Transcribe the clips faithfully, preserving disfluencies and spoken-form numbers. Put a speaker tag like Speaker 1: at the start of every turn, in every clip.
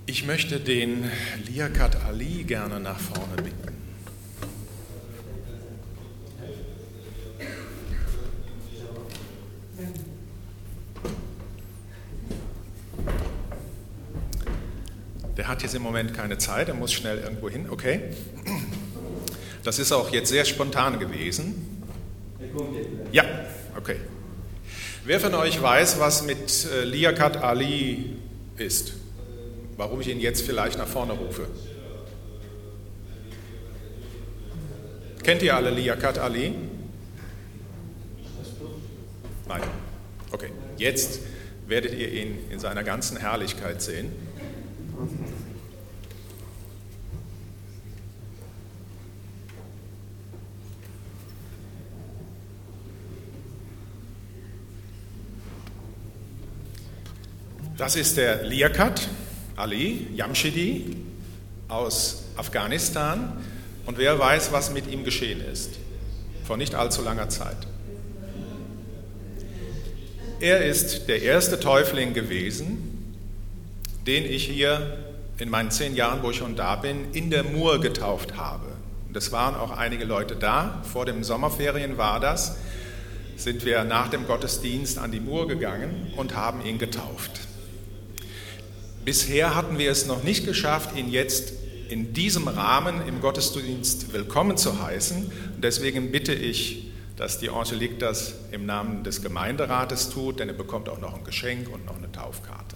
Speaker 1: Ich möchte den Liaquat Ali gerne nach vorne bitten. Der hat jetzt im Moment keine Zeit, er muss schnell irgendwo hin, okay. Das ist auch jetzt sehr spontan gewesen. Ja, okay. Wer von euch weiß, was mit Liaquat Ali ist? Warum ich ihn jetzt vielleicht nach vorne rufe? Kennt ihr alle Liaquat Ali? Nein. Okay, jetzt werdet ihr ihn in seiner ganzen Herrlichkeit sehen. Das ist der Liaquat Ali Jamshidi aus Afghanistan. Und wer weiß, was mit ihm geschehen ist, vor nicht allzu langer Zeit. Er ist der erste Täufling gewesen, den ich hier in meinen zehn Jahren, wo ich schon da bin, in der Mur getauft habe. Und es waren auch einige Leute da, vor den Sommerferien war das, sind wir nach dem Gottesdienst an die Mur gegangen und haben ihn getauft. Bisher hatten wir es noch nicht geschafft, ihn jetzt in diesem Rahmen im Gottesdienst willkommen zu heißen. Und deswegen bitte ich, dass die Angelique das im Namen des Gemeinderates tut, denn er bekommt auch noch ein Geschenk und noch eine Taufkarte.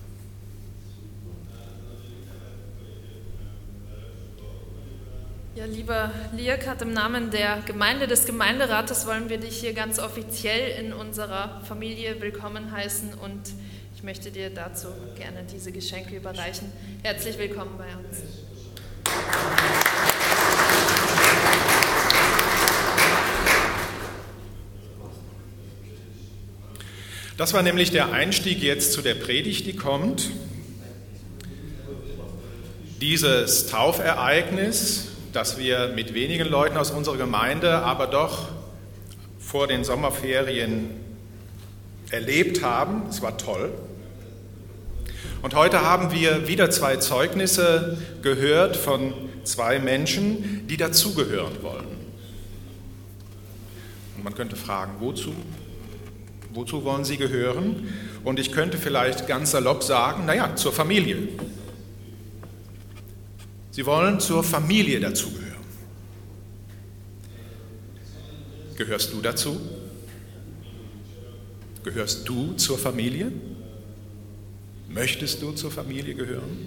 Speaker 2: Ja, lieber Liaquat, im Namen der Gemeinde, des Gemeinderates wollen wir dich hier ganz offiziell in unserer Familie willkommen heißen und ich möchte dir dazu gerne diese Geschenke überreichen. Herzlich willkommen bei uns.
Speaker 1: Das war nämlich der Einstieg jetzt zu der Predigt, die kommt. Dieses Taufereignis, das wir mit wenigen Leuten aus unserer Gemeinde, aber doch vor den Sommerferien erlebt haben, es war toll. Und heute haben wir wieder zwei Zeugnisse gehört von zwei Menschen, die dazugehören wollen. Und man könnte fragen, wozu? Wozu wollen sie gehören? Und ich könnte vielleicht ganz salopp sagen, naja, zur Familie. Sie wollen zur Familie dazugehören. Gehörst du dazu? Gehörst du zur Familie? Möchtest du zur Familie gehören?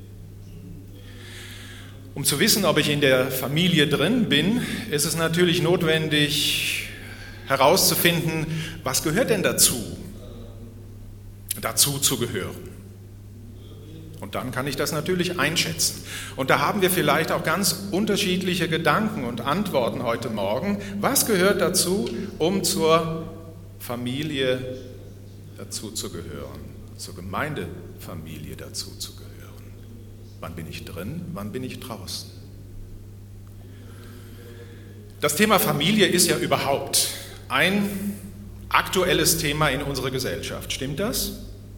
Speaker 1: Um zu wissen, ob ich in der Familie drin bin, ist es natürlich notwendig herauszufinden, was gehört denn dazu, dazu zu gehören. Und dann kann ich das natürlich einschätzen. Und da haben wir vielleicht auch ganz unterschiedliche Gedanken und Antworten heute Morgen. Was gehört dazu, um zur Familie dazu zu gehören? Zur Gemeindefamilie dazu zu gehören. Wann bin ich drin, wann bin ich draußen? Das Thema Familie ist ja überhaupt ein aktuelles Thema in unserer Gesellschaft. Stimmt das?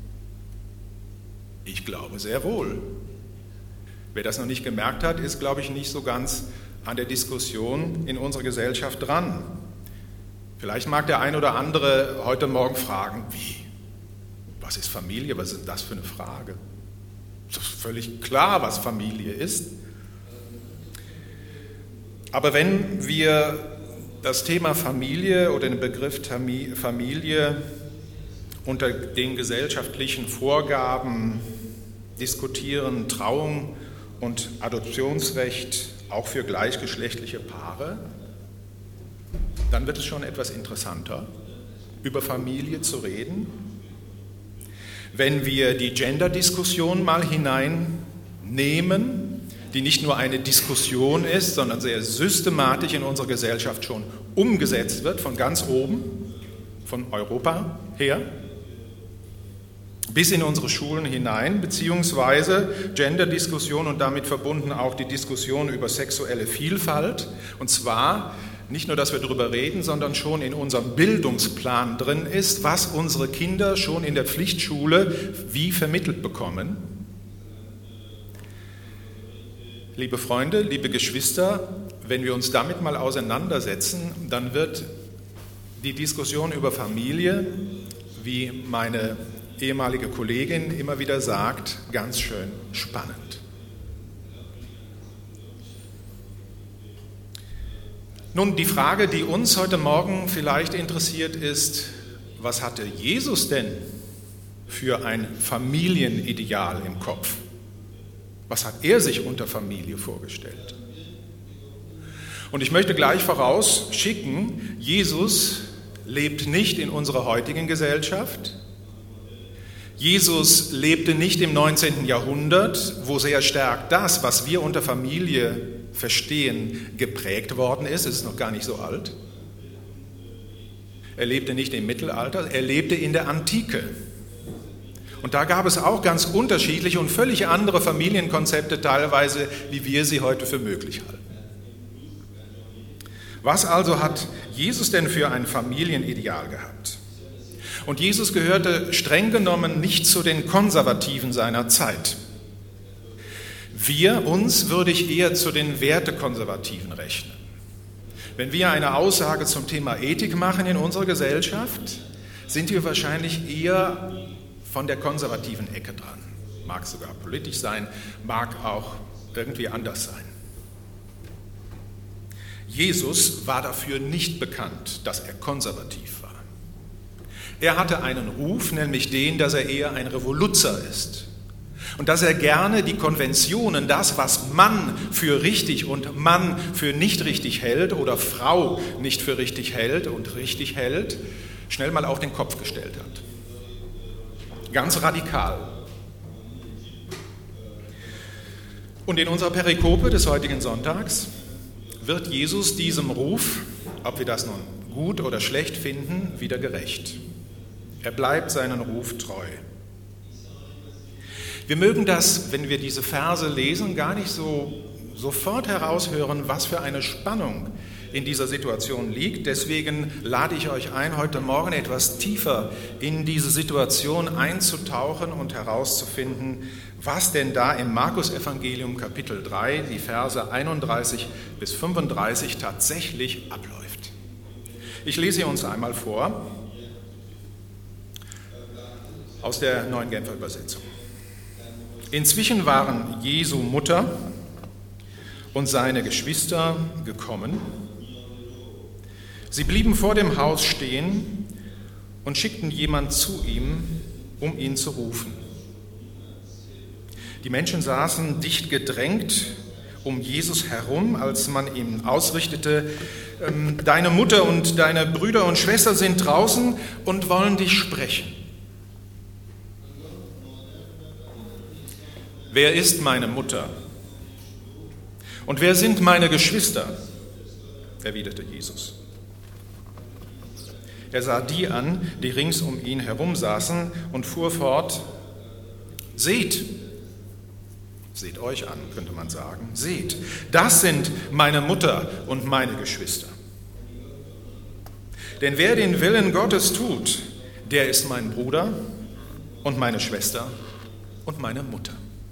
Speaker 1: Ich glaube sehr wohl. Wer das noch nicht gemerkt hat, ist, glaube ich, nicht so ganz an der Diskussion in unserer Gesellschaft dran. Vielleicht mag der ein oder andere heute Morgen fragen, wie? Was ist Familie? Was ist das für eine Frage? Es ist völlig klar, was Familie ist. Aber wenn wir das Thema Familie oder den Begriff Familie unter den gesellschaftlichen Vorgaben diskutieren, Trauung und Adoptionsrecht auch für gleichgeschlechtliche Paare, dann wird es schon etwas interessanter, über Familie zu reden. Wenn wir die Gender-Diskussion mal hineinnehmen, die nicht nur eine Diskussion ist, sondern sehr systematisch in unserer Gesellschaft schon umgesetzt wird, von ganz oben, von Europa her, bis in unsere Schulen hinein, beziehungsweise Gender-Diskussion und damit verbunden auch die Diskussion über sexuelle Vielfalt, und zwar nicht nur, dass wir darüber reden, sondern schon in unserem Bildungsplan drin ist, was unsere Kinder schon in der Pflichtschule wie vermittelt bekommen. Liebe Freunde, liebe Geschwister, wenn wir uns damit mal auseinandersetzen, dann wird die Diskussion über Familie, wie meine ehemalige Kollegin immer wieder sagt, ganz schön spannend. Nun, die Frage, die uns heute Morgen vielleicht interessiert, ist, was hatte Jesus denn für ein Familienideal im Kopf? Was hat er sich unter Familie vorgestellt? Und ich möchte gleich vorausschicken, Jesus lebt nicht in unserer heutigen Gesellschaft. Jesus lebte nicht im neunzehnten Jahrhundert, wo sehr stark das, was wir unter Familie verstehen, geprägt worden ist. Es ist noch gar nicht so alt. Er lebte nicht im Mittelalter, er lebte in der Antike. Und da gab es auch ganz unterschiedliche und völlig andere Familienkonzepte teilweise, wie wir sie heute für möglich halten. Was also hat Jesus denn für ein Familienideal gehabt? Und Jesus gehörte streng genommen nicht zu den Konservativen seiner Zeit. Wir, uns würde ich eher zu den Wertekonservativen rechnen. Wenn wir eine Aussage zum Thema Ethik machen in unserer Gesellschaft, sind wir wahrscheinlich eher von der konservativen Ecke dran. Mag sogar politisch sein, mag auch irgendwie anders sein. Jesus war dafür nicht bekannt, dass er konservativ war. Er hatte einen Ruf, nämlich den, dass er eher ein Revoluzer ist und dass er gerne die Konventionen, das, was Mann für richtig und Mann für nicht richtig hält oder Frau nicht für richtig hält und richtig hält, schnell mal auf den Kopf gestellt hat. Ganz radikal. Und in unserer Perikope des heutigen Sonntags wird Jesus diesem Ruf, ob wir das nun gut oder schlecht finden, wieder gerecht. Er bleibt seinen Ruf treu. Wir mögen das, wenn wir diese Verse lesen, gar nicht so sofort heraushören, was für eine Spannung in dieser Situation liegt. Deswegen lade ich euch ein, heute Morgen etwas tiefer in diese Situation einzutauchen und herauszufinden, was denn da im Markus-Evangelium Kapitel drei, die Verse einunddreißig bis fünfunddreißig tatsächlich abläuft. Ich lese sie uns einmal vor aus der Neuen Genfer Übersetzung. Inzwischen waren Jesu Mutter und seine Geschwister gekommen. Sie blieben vor dem Haus stehen und schickten jemand zu ihm, um ihn zu rufen. Die Menschen saßen dicht gedrängt um Jesus herum, als man ihm ausrichtete, deine Mutter und deine Brüder und Schwestern sind draußen und wollen dich sprechen. Wer ist meine Mutter? Und wer sind meine Geschwister? Erwiderte Jesus. Er sah die an, die rings um ihn herum saßen, und fuhr fort, seht, seht euch an, könnte man sagen, seht, das sind meine Mutter und meine Geschwister. Denn wer den Willen Gottes tut, der ist mein Bruder und meine Schwester und meine Mutter.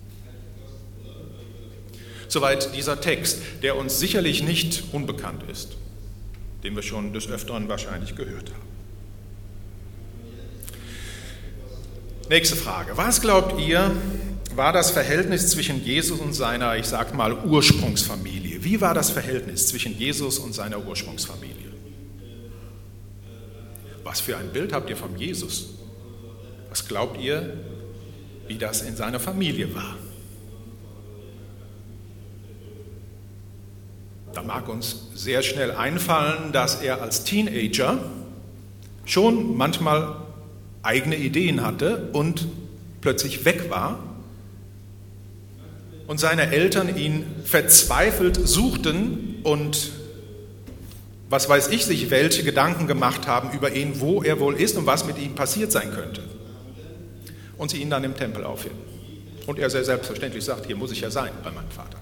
Speaker 1: Soweit dieser Text, der uns sicherlich nicht unbekannt ist, den wir schon des Öfteren wahrscheinlich gehört haben. Nächste Frage. Was glaubt ihr, war das Verhältnis zwischen Jesus und seiner, ich sag mal, Ursprungsfamilie? Wie war das Verhältnis zwischen Jesus und seiner Ursprungsfamilie? Was für ein Bild habt ihr von Jesus? Was glaubt ihr, wie das in seiner Familie war? Da mag uns sehr schnell einfallen, dass er als Teenager schon manchmal eigene Ideen hatte und plötzlich weg war und seine Eltern ihn verzweifelt suchten und was weiß ich, sich welche Gedanken gemacht haben über ihn, wo er wohl ist und was mit ihm passiert sein könnte. Und sie ihn dann im Tempel aufhielten. Und er sehr selbstverständlich sagt, hier muss ich ja sein bei meinem Vater.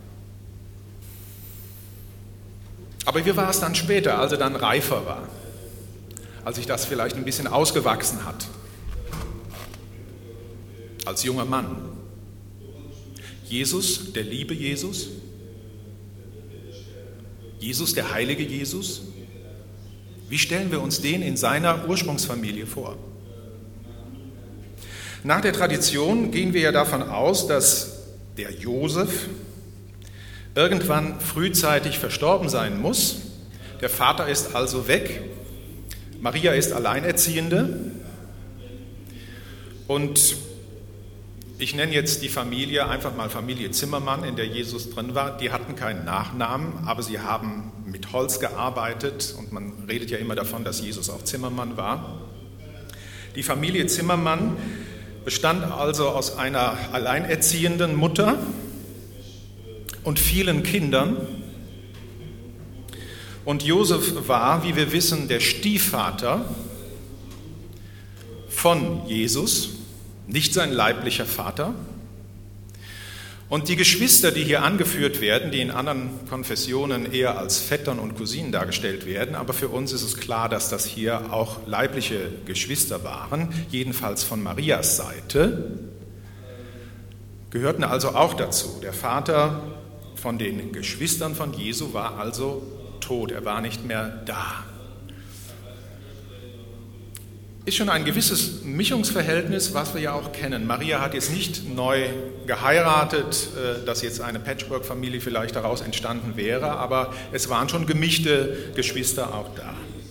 Speaker 1: Aber wie war es dann später, als er dann reifer war, als sich das vielleicht ein bisschen ausgewachsen hat, als junger Mann? Jesus, der liebe Jesus, Jesus, der heilige Jesus? Wie stellen wir uns den in seiner Ursprungsfamilie vor? Nach der Tradition gehen wir ja davon aus, dass der Josef irgendwann frühzeitig verstorben sein muss. Der Vater ist also weg. Maria ist Alleinerziehende. Und ich nenne jetzt die Familie einfach mal Familie Zimmermann, in der Jesus drin war. Die hatten keinen Nachnamen, aber sie haben mit Holz gearbeitet. Und man redet ja immer davon, dass Jesus auch Zimmermann war. Die Familie Zimmermann bestand also aus einer alleinerziehenden Mutter und vielen Kindern. Und Josef war, wie wir wissen, der Stiefvater von Jesus, nicht sein leiblicher Vater. Und die Geschwister, die hier angeführt werden, die in anderen Konfessionen eher als Vettern und Cousinen dargestellt werden, aber für uns ist es klar, dass das hier auch leibliche Geschwister waren, jedenfalls von Marias Seite, gehörten also auch dazu. Der Vater von den Geschwistern von Jesu war also tot, er war nicht mehr da. Ist schon ein gewisses Mischungsverhältnis, was wir ja auch kennen. Maria hat jetzt nicht neu geheiratet, dass jetzt eine Patchwork-Familie vielleicht daraus entstanden wäre, aber es waren schon gemischte Geschwister auch da.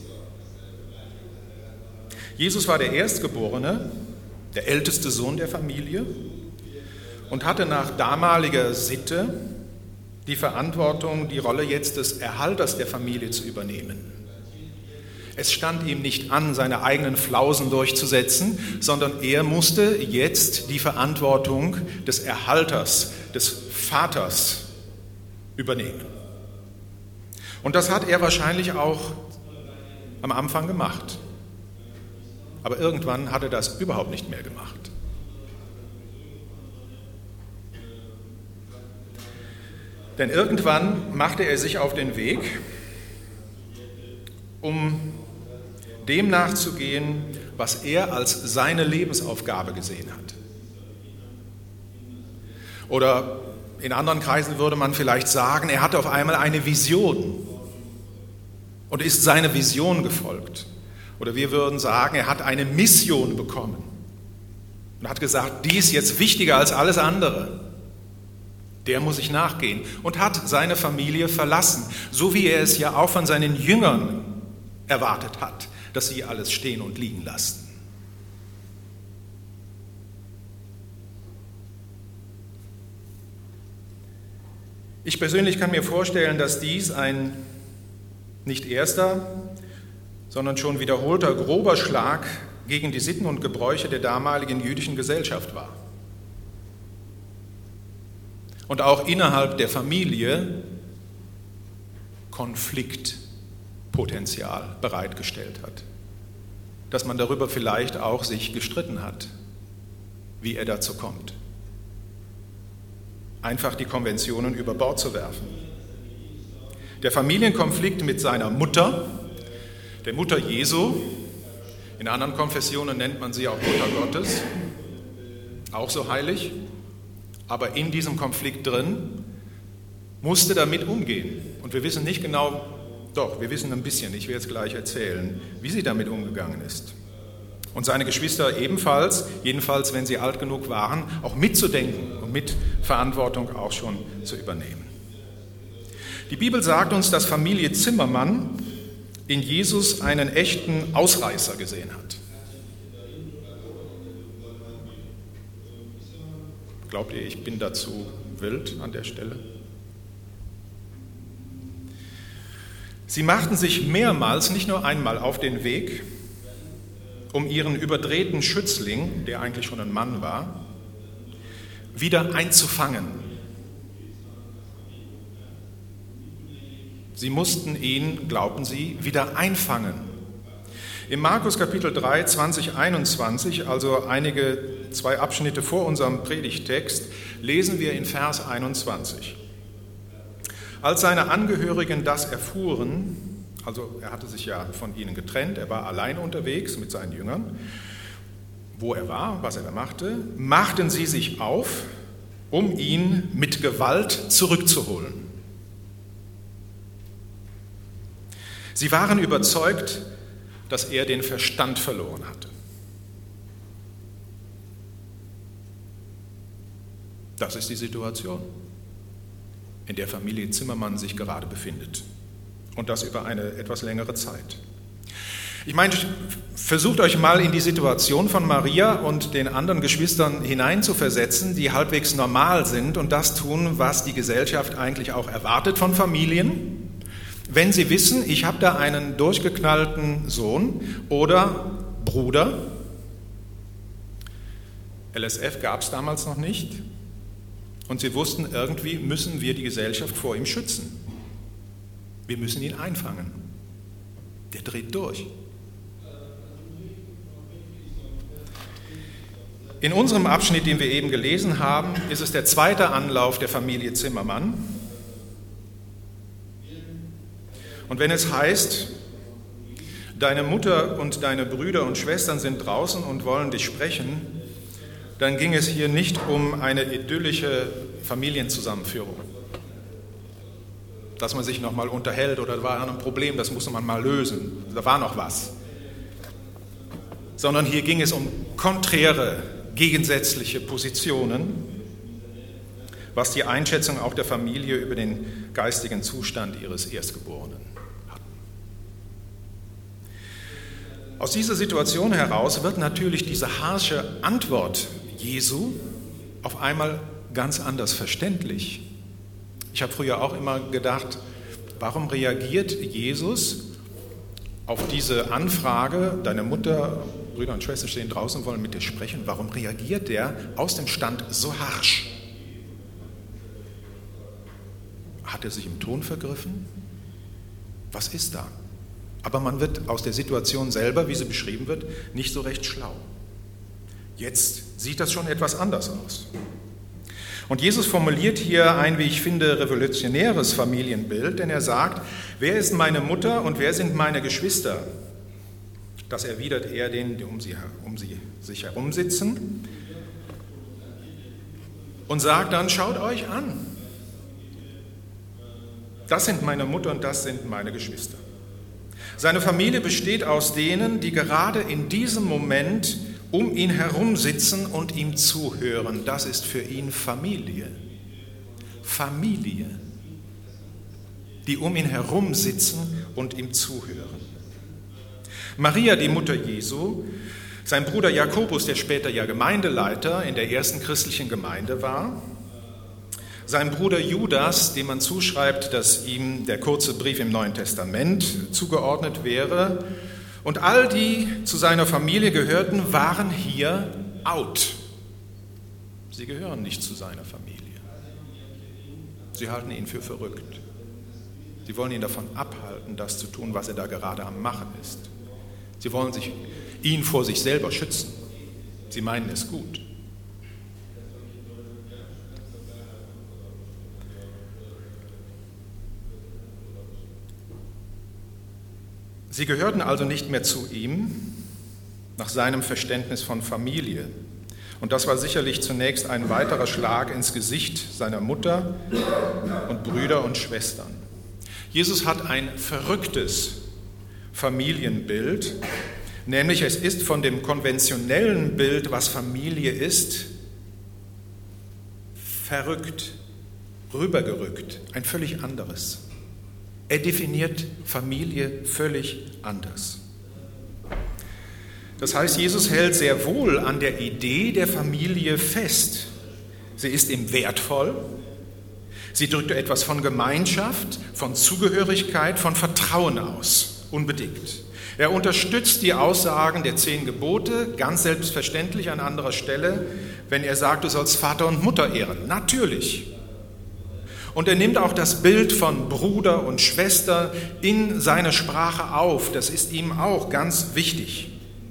Speaker 1: Jesus war der Erstgeborene, der älteste Sohn der Familie und hatte nach damaliger Sitte die Verantwortung, die Rolle jetzt des Erhalters der Familie zu übernehmen. Es stand ihm nicht an, seine eigenen Flausen durchzusetzen, sondern er musste jetzt die Verantwortung des Erhalters, des Vaters übernehmen. Und das hat er wahrscheinlich auch am Anfang gemacht. Aber irgendwann hat er das überhaupt nicht mehr gemacht. Denn irgendwann machte er sich auf den Weg, um dem nachzugehen, was er als seine Lebensaufgabe gesehen hat. Oder in anderen Kreisen würde man vielleicht sagen, er hatte auf einmal eine Vision und ist seiner Vision gefolgt. Oder wir würden sagen, er hat eine Mission bekommen und hat gesagt, die ist jetzt wichtiger als alles andere. Der muss ich nachgehen und hat seine Familie verlassen, so wie er es ja auch von seinen Jüngern erwartet hat, dass sie alles stehen und liegen lassen. Ich persönlich kann mir vorstellen, dass dies ein nicht erster, sondern schon wiederholter grober Schlag gegen die Sitten und Gebräuche der damaligen jüdischen Gesellschaft war. Und auch innerhalb der Familie Konfliktpotenzial bereitgestellt hat. Dass man darüber vielleicht auch sich gestritten hat, wie er dazu kommt. Einfach die Konventionen über Bord zu werfen. Der Familienkonflikt mit seiner Mutter, der Mutter Jesu, in anderen Konfessionen nennt man sie auch Mutter Gottes, auch so heilig, aber in diesem Konflikt drin, musste damit umgehen. Und wir wissen nicht genau, doch, wir wissen ein bisschen, ich werde es gleich erzählen, wie sie damit umgegangen ist. Und seine Geschwister ebenfalls, jedenfalls wenn sie alt genug waren, auch mitzudenken und mit Verantwortung auch schon zu übernehmen. Die Bibel sagt uns, dass Familie Zimmermann in Jesus einen echten Ausreißer gesehen hat. Glaubt ihr, ich bin dazu wild an der Stelle? Sie machten sich mehrmals, nicht nur einmal, auf den Weg, um ihren überdrehten Schützling, der eigentlich schon ein Mann war, wieder einzufangen. Sie mussten ihn, glaubten sie, wieder einfangen. Im Markus Kapitel drei, zwanzig, einundzwanzig, also einige zwei Abschnitte vor unserem Predigttext, lesen wir in Vers einundzwanzig. Als seine Angehörigen das erfuhren, also er hatte sich ja von ihnen getrennt, er war allein unterwegs mit seinen Jüngern, wo er war, was er da machte, machten sie sich auf, um ihn mit Gewalt zurückzuholen. Sie waren überzeugt, dass er den Verstand verloren hatte. Das ist die Situation, in der Familie Zimmermann sich gerade befindet. Und das über eine etwas längere Zeit. Ich meine, versucht euch mal in die Situation von Maria und den anderen Geschwistern hineinzuversetzen, die halbwegs normal sind und das tun, was die Gesellschaft eigentlich auch erwartet von Familien. Wenn sie wissen, ich habe da einen durchgeknallten Sohn oder Bruder, L S F gab es damals noch nicht, und sie wussten, irgendwie müssen wir die Gesellschaft vor ihm schützen. Wir müssen ihn einfangen. Der dreht durch. In unserem Abschnitt, den wir eben gelesen haben, ist es der zweite Anlauf der Familie Zimmermann. Und wenn es heißt, deine Mutter und deine Brüder und Schwestern sind draußen und wollen dich sprechen, dann ging es hier nicht um eine idyllische Familienzusammenführung. Dass man sich noch mal unterhält oder da war ein Problem, das musste man mal lösen. Da war noch was. Sondern hier ging es um konträre, gegensätzliche Positionen, was die Einschätzung auch der Familie über den geistigen Zustand ihres Erstgeborenen hatten. Aus dieser Situation heraus wird natürlich diese harsche Antwort Jesu auf einmal ganz anders verständlich. Ich habe früher auch immer gedacht, warum reagiert Jesus auf diese Anfrage, deine Mutter, Brüder und Schwestern stehen draußen und wollen mit dir sprechen, warum reagiert der aus dem Stand so harsch? Hat er sich im Ton vergriffen? Was ist da? Aber man wird aus der Situation selber, wie sie beschrieben wird, nicht so recht schlau. Jetzt sieht das schon etwas anders aus. Und Jesus formuliert hier ein, wie ich finde, revolutionäres Familienbild, denn er sagt, wer ist meine Mutter und wer sind meine Geschwister? Das erwidert er denen, die um sie, um sie sich herum sitzen und sagt dann, schaut euch an. Das sind meine Mutter und das sind meine Geschwister. Seine Familie besteht aus denen, die gerade in diesem Moment um ihn herum sitzen und ihm zuhören. Das ist für ihn Familie. Familie, die um ihn herum sitzen und ihm zuhören. Maria, die Mutter Jesu, sein Bruder Jakobus, der später ja Gemeindeleiter in der ersten christlichen Gemeinde war, sein Bruder Judas, dem man zuschreibt, dass ihm der kurze Brief im Neuen Testament zugeordnet wäre, und all die zu seiner Familie gehörten, waren hier out. Sie gehören nicht zu seiner Familie. Sie halten ihn für verrückt. Sie wollen ihn davon abhalten, das zu tun, was er da gerade am Machen ist. Sie wollen sich, ihn vor sich selber schützen. Sie meinen es gut. Sie gehörten also nicht mehr zu ihm, nach seinem Verständnis von Familie. Und das war sicherlich zunächst ein weiterer Schlag ins Gesicht seiner Mutter und Brüder und Schwestern. Jesus hat ein verrücktes Familienbild, nämlich es ist von dem konventionellen Bild, was Familie ist, verrückt, rübergerückt, ein völlig anderes. Er definiert Familie völlig anders. Das heißt, Jesus hält sehr wohl an der Idee der Familie fest. Sie ist ihm wertvoll. Sie drückt etwas von Gemeinschaft, von Zugehörigkeit, von Vertrauen aus, unbedingt. Er unterstützt die Aussagen der zehn Gebote, ganz selbstverständlich an anderer Stelle, wenn er sagt, du sollst Vater und Mutter ehren. Natürlich. Und er nimmt auch das Bild von Bruder und Schwester in seine Sprache auf. Das ist ihm auch ganz wichtig.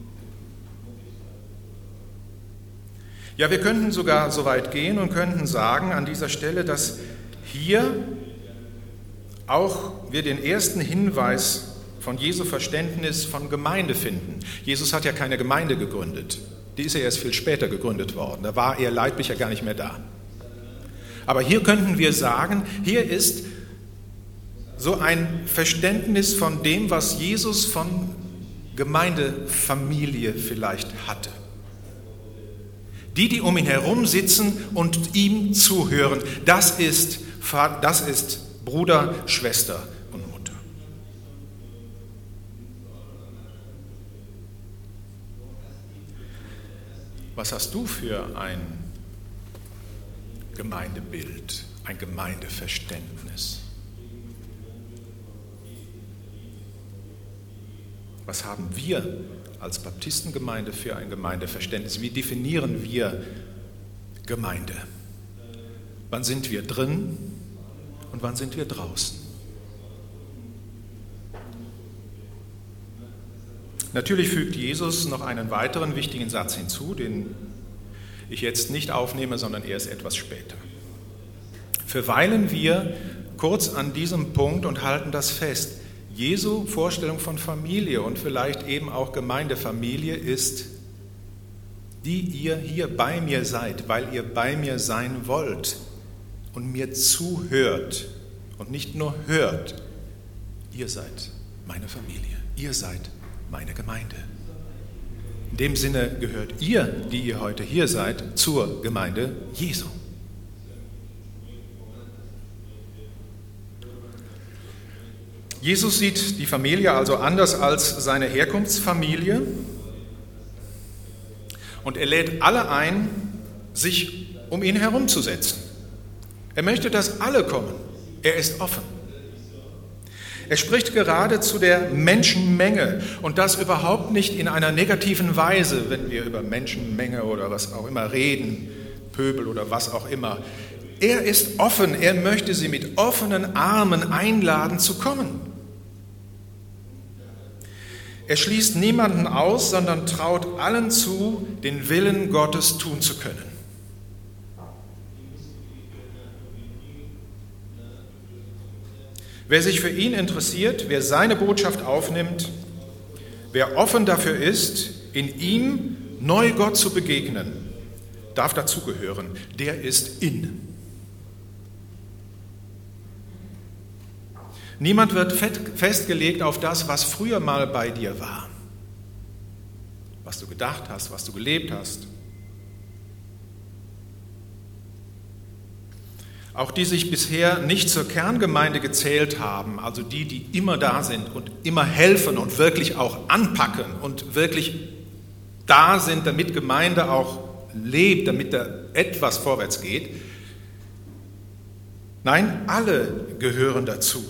Speaker 1: Ja, wir könnten sogar so weit gehen und könnten sagen an dieser Stelle, dass hier auch wir den ersten Hinweis von Jesu Verständnis von Gemeinde finden. Jesus hat ja keine Gemeinde gegründet. Die ist ja erst viel später gegründet worden. Da war er leiblich ja gar nicht mehr da. Aber hier könnten wir sagen, hier ist so ein Verständnis von dem, was Jesus von Gemeindefamilie vielleicht hatte. Die, die um ihn herum sitzen und ihm zuhören, das ist, das ist Bruder, Schwester und Mutter. Was hast du für ein Gemeindebild, ein Gemeindeverständnis? Was haben wir als Baptistengemeinde für ein Gemeindeverständnis? Wie definieren wir Gemeinde? Wann sind wir drin und wann sind wir draußen? Natürlich fügt Jesus noch einen weiteren wichtigen Satz hinzu, den ich jetzt nicht aufnehme, sondern erst etwas später. Verweilen wir kurz an diesem Punkt und halten das fest. Jesu Vorstellung von Familie und vielleicht eben auch Gemeindefamilie ist, die ihr hier bei mir seid, weil ihr bei mir sein wollt und mir zuhört und nicht nur hört. Ihr seid meine Familie, ihr seid meine Gemeinde. In dem Sinne gehört ihr, die ihr heute hier seid, zur Gemeinde Jesu. Jesus sieht die Familie also anders als seine Herkunftsfamilie und er lädt alle ein, sich um ihn herumzusetzen. Er möchte, dass alle kommen. Er ist offen. Er spricht gerade zu der Menschenmenge und das überhaupt nicht in einer negativen Weise, wenn wir über Menschenmenge oder was auch immer reden, Pöbel oder was auch immer. Er ist offen, er möchte sie mit offenen Armen einladen zu kommen. Er schließt niemanden aus, sondern traut allen zu, den Willen Gottes tun zu können. Wer sich für ihn interessiert, wer seine Botschaft aufnimmt, wer offen dafür ist, in ihm neu Gott zu begegnen, darf dazugehören. Der ist in. Niemand wird festgelegt auf das, was früher mal bei dir war, was du gedacht hast, was du gelebt hast. Auch die sich bisher nicht zur Kerngemeinde gezählt haben, also die, die immer da sind und immer helfen und wirklich auch anpacken und wirklich da sind, damit Gemeinde auch lebt, damit da etwas vorwärts geht. Nein, alle gehören dazu,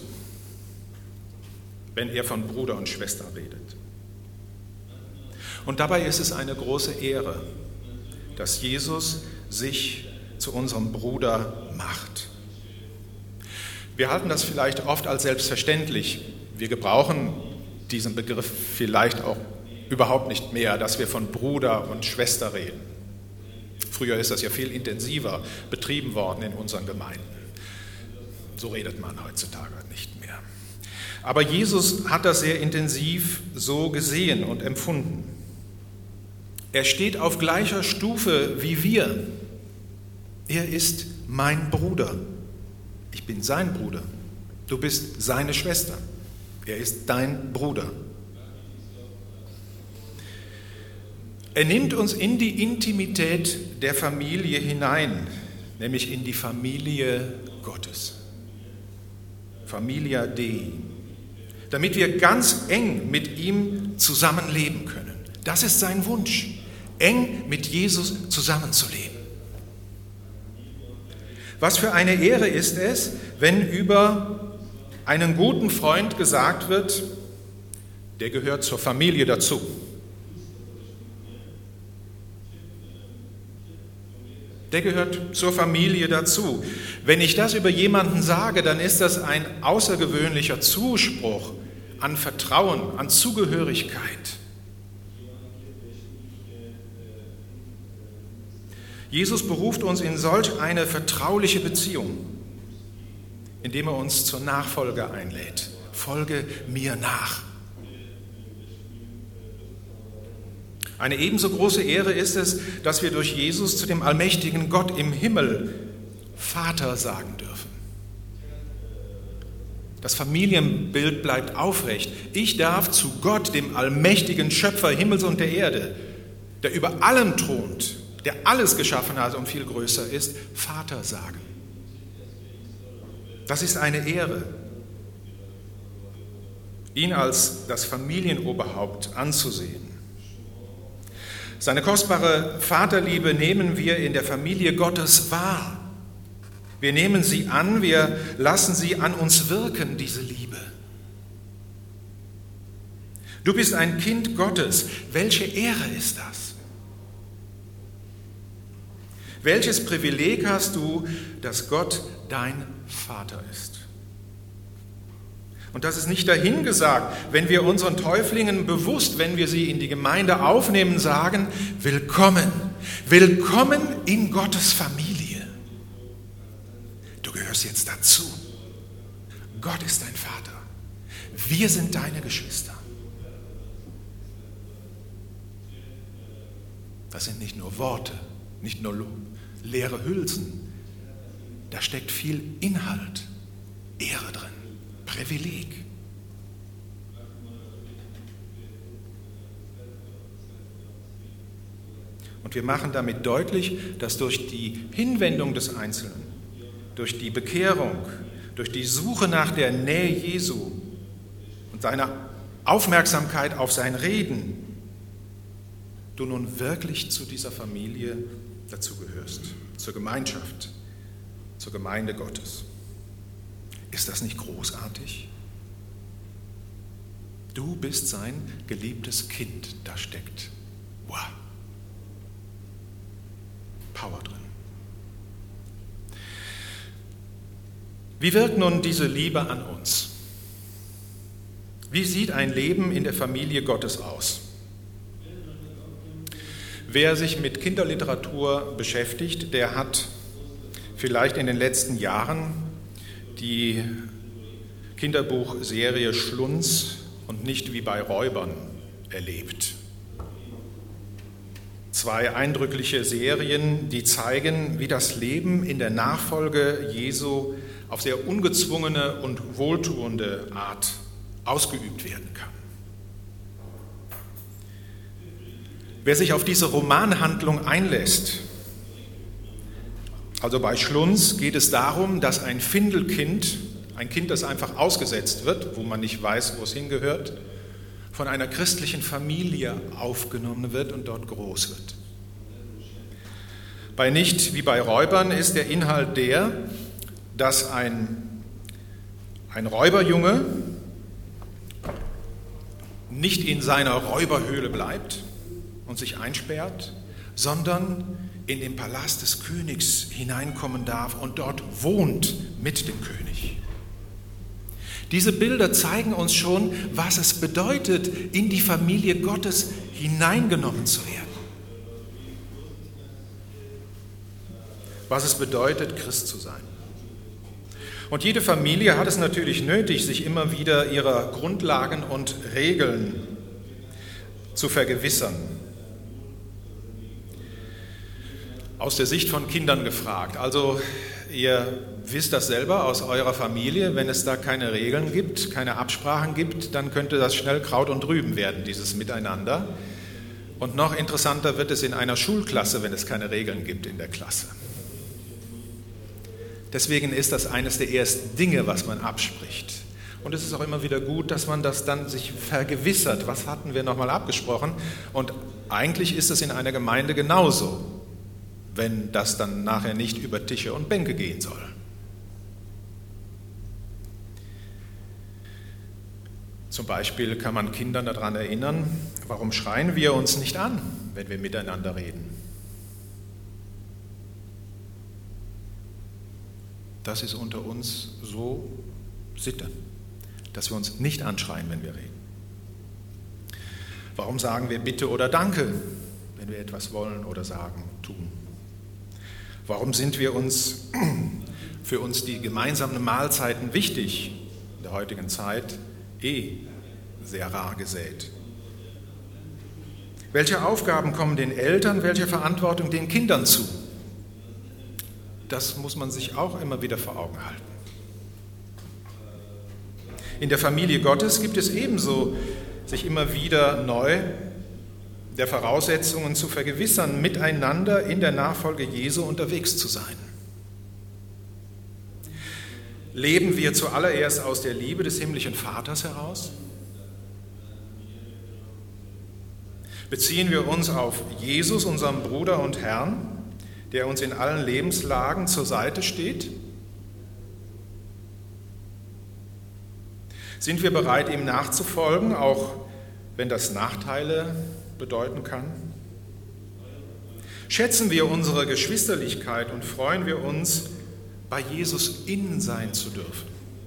Speaker 1: wenn er von Bruder und Schwester redet. Und dabei ist es eine große Ehre, dass Jesus sich zu unserem Bruder macht. Wir halten das vielleicht oft als selbstverständlich. Wir gebrauchen diesen Begriff vielleicht auch überhaupt nicht mehr, dass wir von Bruder und Schwester reden. Früher ist das ja viel intensiver betrieben worden in unseren Gemeinden. So redet man heutzutage nicht mehr. Aber Jesus hat das sehr intensiv so gesehen und empfunden. Er steht auf gleicher Stufe wie wir. Er ist mein Bruder. Ich bin sein Bruder. Du bist seine Schwester. Er ist dein Bruder. Er nimmt uns in die Intimität der Familie hinein, nämlich in die Familie Gottes. Familia Dei. Damit wir ganz eng mit ihm zusammenleben können. Das ist sein Wunsch, eng mit Jesus zusammenzuleben. Was für eine Ehre ist es, wenn über einen guten Freund gesagt wird, der gehört zur Familie dazu. Der gehört zur Familie dazu. Wenn ich das über jemanden sage, dann ist das ein außergewöhnlicher Zuspruch an Vertrauen, an Zugehörigkeit. Jesus beruft uns in solch eine vertrauliche Beziehung, indem er uns zur Nachfolge einlädt. Folge mir nach. Eine ebenso große Ehre ist es, dass wir durch Jesus zu dem allmächtigen Gott im Himmel Vater sagen dürfen. Das Familienbild bleibt aufrecht. Ich darf zu Gott, dem allmächtigen Schöpfer Himmels und der Erde, der über allem thront, der alles geschaffen hat und viel größer ist, Vater sagen. Das ist eine Ehre, ihn als das Familienoberhaupt anzusehen. Seine kostbare Vaterliebe nehmen wir in der Familie Gottes wahr. Wir nehmen sie an, wir lassen sie an uns wirken, diese Liebe. Du bist ein Kind Gottes. Welche Ehre ist das? Welches Privileg hast du, dass Gott dein Vater ist? Und das ist nicht dahingesagt, wenn wir unseren Täuflingen bewusst, wenn wir sie in die Gemeinde aufnehmen, sagen, willkommen, willkommen in Gottes Familie. Du gehörst jetzt dazu. Gott ist dein Vater. Wir sind deine Geschwister. Das sind nicht nur Worte, nicht nur leere Hülsen. Da steckt viel Inhalt, Ehre drin. Privileg. Und wir machen damit deutlich, dass durch die Hinwendung des Einzelnen, durch die Bekehrung, durch die Suche nach der Nähe Jesu und seiner Aufmerksamkeit auf sein Reden, du nun wirklich zu dieser Familie dazugehörst, zur Gemeinschaft, zur Gemeinde Gottes. Ist das nicht großartig? Du bist sein geliebtes Kind, da steckt wow, Power drin. Wie wirkt nun diese Liebe an uns? Wie sieht ein Leben in der Familie Gottes aus? Wer sich mit Kinderliteratur beschäftigt, der hat vielleicht in den letzten Jahren die Kinderbuchserie Schlunz und nicht wie bei Räubern erlebt. Zwei eindrückliche Serien, die zeigen, wie das Leben in der Nachfolge Jesu auf sehr ungezwungene und wohltuende Art ausgeübt werden kann. Wer sich auf diese Romanhandlung einlässt, also bei Schlunz geht es darum, dass ein Findelkind, ein Kind, das einfach ausgesetzt wird, wo man nicht weiß, wo es hingehört, von einer christlichen Familie aufgenommen wird und dort groß wird. Bei Nicht wie bei Räubern ist der Inhalt der, dass ein, ein Räuberjunge nicht in seiner Räuberhöhle bleibt und sich einsperrt, sondern in den Palast des Königs hineinkommen darf und dort wohnt mit dem König. Diese Bilder zeigen uns schon, was es bedeutet, in die Familie Gottes hineingenommen zu werden. Was es bedeutet, Christ zu sein. Und jede Familie hat es natürlich nötig, sich immer wieder ihrer Grundlagen und Regeln zu vergewissern. Aus der Sicht von Kindern gefragt. Also ihr wisst das selber aus eurer Familie, wenn es da keine Regeln gibt, keine Absprachen gibt, dann könnte das schnell Kraut und Rüben werden, dieses Miteinander. Und noch interessanter wird es in einer Schulklasse, wenn es keine Regeln gibt in der Klasse. Deswegen ist das eines der ersten Dinge, was man abspricht. Und es ist auch immer wieder gut, dass man das dann sich vergewissert. Was hatten wir nochmal abgesprochen? Und eigentlich ist es in einer Gemeinde genauso, wenn das dann nachher nicht über Tische und Bänke gehen soll. Zum Beispiel kann man Kindern daran erinnern, warum schreien wir uns nicht an, wenn wir miteinander reden? Das ist unter uns so Sitte, dass wir uns nicht anschreien, wenn wir reden. Warum sagen wir Bitte oder Danke, wenn wir etwas wollen oder sagen, tun? Warum sind wir uns für uns die gemeinsamen Mahlzeiten wichtig, in der heutigen Zeit eh sehr rar gesät? Welche Aufgaben kommen den Eltern, welche Verantwortung den Kindern zu? Das muss man sich auch immer wieder vor Augen halten. In der Familie Gottes gibt es ebenso sich immer wieder neu der Voraussetzungen zu vergewissern, miteinander in der Nachfolge Jesu unterwegs zu sein. Leben wir zuallererst aus der Liebe des himmlischen Vaters heraus? Beziehen wir uns auf Jesus, unseren Bruder und Herrn, der uns in allen Lebenslagen zur Seite steht? Sind wir bereit, ihm nachzufolgen, auch wenn das Nachteile bedeuten kann? Schätzen wir unsere Geschwisterlichkeit und freuen wir uns, bei Jesus innen sein zu dürfen?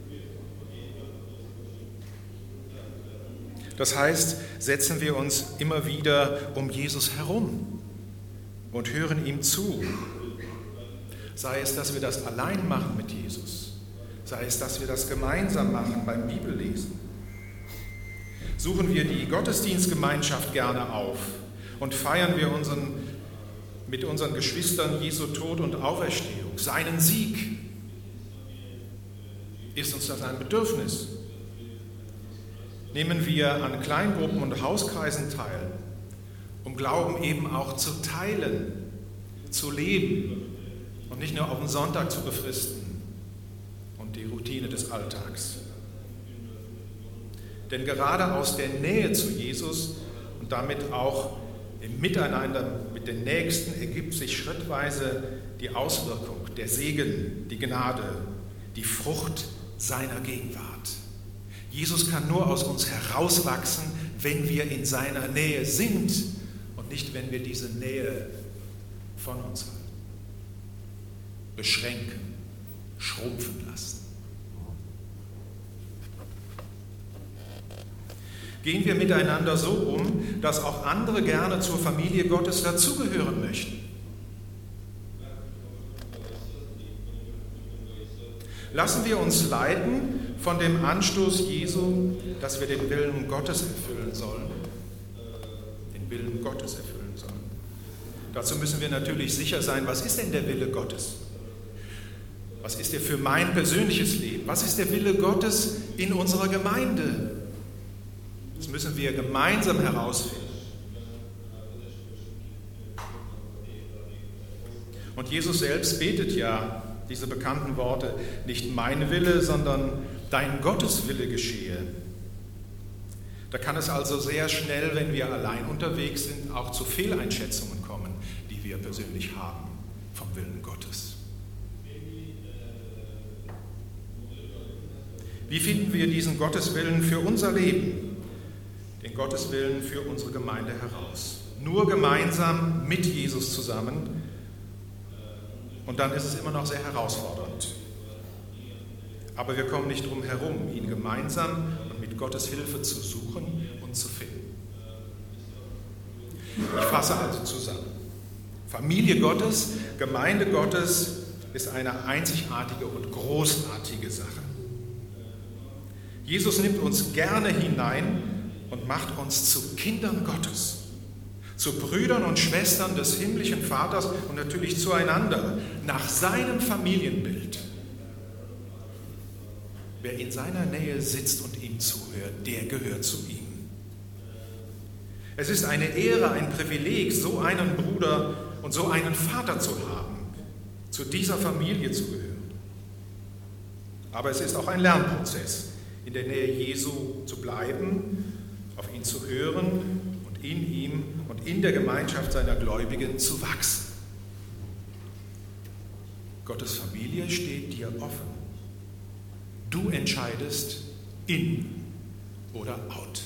Speaker 1: Das heißt, setzen wir uns immer wieder um Jesus herum und hören ihm zu. Sei es, dass wir das allein machen mit Jesus, sei es, dass wir das gemeinsam machen beim Bibellesen. Suchen wir die Gottesdienstgemeinschaft gerne auf und feiern wir unseren, mit unseren Geschwistern Jesu Tod und Auferstehung, seinen Sieg. Ist uns das ein Bedürfnis? Nehmen wir an Kleingruppen und Hauskreisen teil, um Glauben eben auch zu teilen, zu leben und nicht nur auf den Sonntag zu befristen und die Routine des Alltags. Denn gerade aus der Nähe zu Jesus und damit auch im Miteinander mit den Nächsten ergibt sich schrittweise die Auswirkung, der Segen, die Gnade, die Frucht seiner Gegenwart. Jesus kann nur aus uns herauswachsen, wenn wir in seiner Nähe sind und nicht, wenn wir diese Nähe von uns halten, beschränken, schrumpfen lassen. Gehen wir miteinander so um, dass auch andere gerne zur Familie Gottes dazugehören möchten. Lassen wir uns leiten von dem Anstoß Jesu, dass wir den Willen Gottes erfüllen sollen. Den Willen Gottes erfüllen sollen. Dazu müssen wir natürlich sicher sein, was ist denn der Wille Gottes? Was ist der für mein persönliches Leben? Was ist der Wille Gottes in unserer Gemeinde? Das müssen wir gemeinsam herausfinden. Und Jesus selbst betet ja diese bekannten Worte, nicht mein Wille, sondern dein Gotteswille geschehe. Da kann es also sehr schnell, wenn wir allein unterwegs sind, auch zu Fehleinschätzungen kommen, die wir persönlich haben vom Willen Gottes. Wie finden wir diesen Gotteswillen für unser Leben, den Gotteswillen für unsere Gemeinde heraus? Nur gemeinsam mit Jesus zusammen. Und dann ist es immer noch sehr herausfordernd. Aber wir kommen nicht drum herum, ihn gemeinsam und mit Gottes Hilfe zu suchen und zu finden. Ich fasse also zusammen. Familie Gottes, Gemeinde Gottes ist eine einzigartige und großartige Sache. Jesus nimmt uns gerne hinein und macht uns zu Kindern Gottes. Zu Brüdern und Schwestern des himmlischen Vaters und natürlich zueinander, nach seinem Familienbild. Wer in seiner Nähe sitzt und ihm zuhört, der gehört zu ihm. Es ist eine Ehre, ein Privileg, so einen Bruder und so einen Vater zu haben, zu dieser Familie zu gehören. Aber es ist auch ein Lernprozess, in der Nähe Jesu zu bleiben, auf ihn zu hören, in ihm und in der Gemeinschaft seiner Gläubigen zu wachsen. Gottes Familie steht dir offen. Du entscheidest in oder out.